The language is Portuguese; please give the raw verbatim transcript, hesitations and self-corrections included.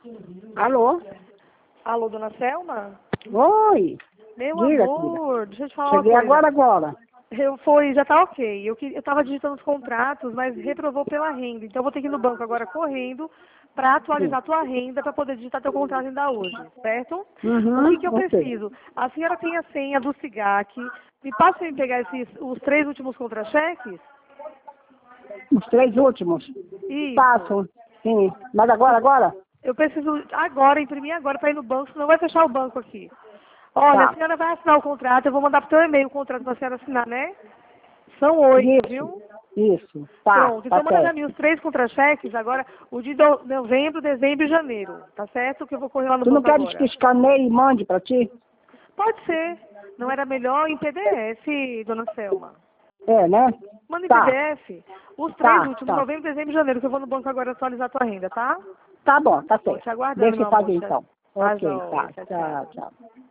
Alô? Alô, dona Selma? Oi. Meu Diga, amor, filha. deixa eu te falar Cheguei uma coisa. agora, agora. Eu foi, já tá ok. Eu, que- eu tava digitando os contratos, mas reprovou pela renda. Então eu vou ter que ir no banco agora correndo para Sim. atualizar a tua renda para poder digitar teu contrato ainda hoje, certo? O que, Uhum, que eu ok. preciso? A senhora tem a senha do SIGAC. Me passa para pegar esses, os três últimos contra-cheques? Os três últimos. Isso. Passo. Sim. Mas agora, agora? Eu preciso agora, imprimir agora para ir no banco, senão vai fechar o banco aqui. Olha, a Tá. senhora vai assinar o contrato, eu vou mandar pro teu e-mail o contrato para a senhora assinar, né? São oito, Isso. viu? Isso. Tá, Pronto, tá então manda pra mim certo. os três contra-cheques, agora o de do- novembro, dezembro e janeiro, tá certo? Que eu vou correr lá no Tu não banco queres que agora. escaneie e mande pra ti? Pode ser, não era melhor em P D F, dona Selma? É, né? Manda em Tá. P D F os três Tá, últimos, tá. novembro, dezembro e janeiro, que eu vou no banco agora atualizar a tua renda, tá? Tá bom, tá Tô certo. te aguardando, Deixa meu eu amor. fazer Tchau. então. Tá Ok, joia, tá. tchau, Tchau, tchau. tchau.